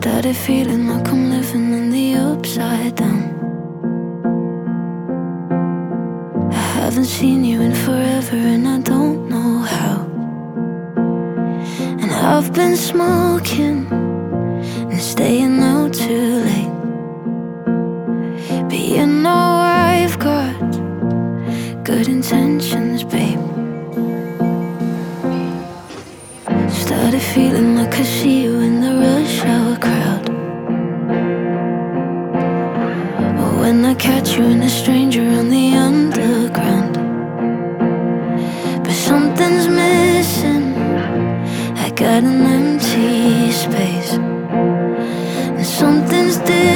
Started feeling like I'm living in the upside down. I haven't seen you in forever and I don't know how. And I've been smoking and staying out too late. But you know I've got good intentions, babe. Started feeling like I see you in the rush hour crowd. Or when I catch you and a stranger on the underground. But something's missing, I got an empty space. And something's different